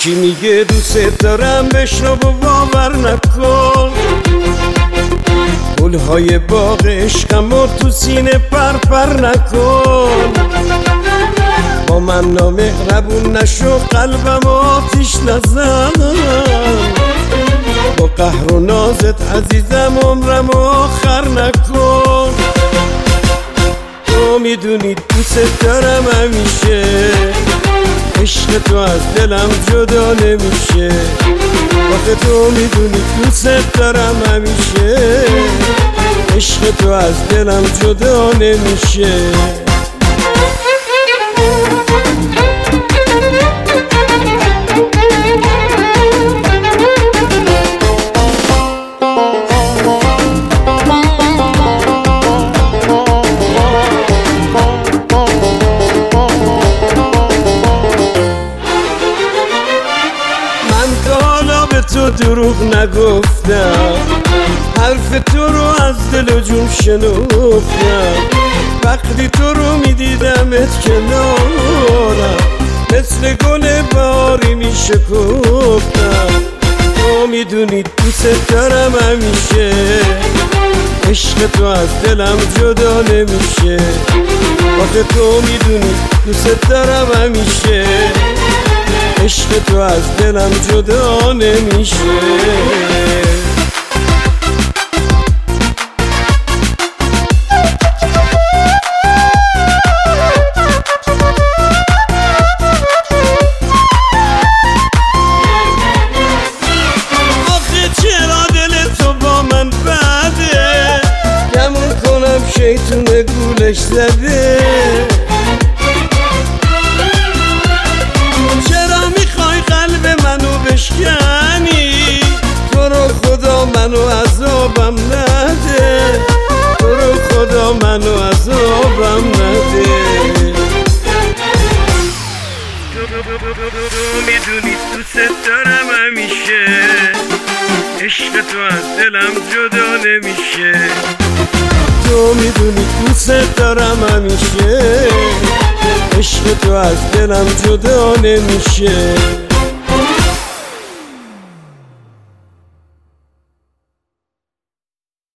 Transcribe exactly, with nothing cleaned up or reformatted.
یکی میگه دوست دارم بشنو و باور نکن، گلهای باغ عشقم و تو سینه پر پر نکن. با من نامهربون نشو، قلبم آتیش نزن، با قهر و نازت عزیزم عمرم آخر نکن. تو میدونی دوست دارم همیشه، عشق تو از دلم جدا نمیشه. آخه تو میدونی دوست دارم همیشه، عشق تو از دلم جدا نمیشه. تو دروغ نگفتم، حرف تو رو از دل و جون شنفتم. وقتی تو رو میدیدمت کنارم، مثل گل باری میشکفتم. تو میدونی دوست دارم همیشه، عشق تو از دلم جدا نمیشه. آخه تو میدونی دوست دارم همیشه، عشق تو از دلم جدا نمیشه. آخه چرا دل تو با من بده، گمون کنم شیطون گولش زده. بشکنی تو رو خدا منو عذابم نده، تو رو خدا منو عذابم نده. تو میدونی دوست دارم همیشه، عشق تو از دلم جدا نمیشه. تو میدونی دوست دارم همیشه، عشق تو از دلم جدا نمیشه.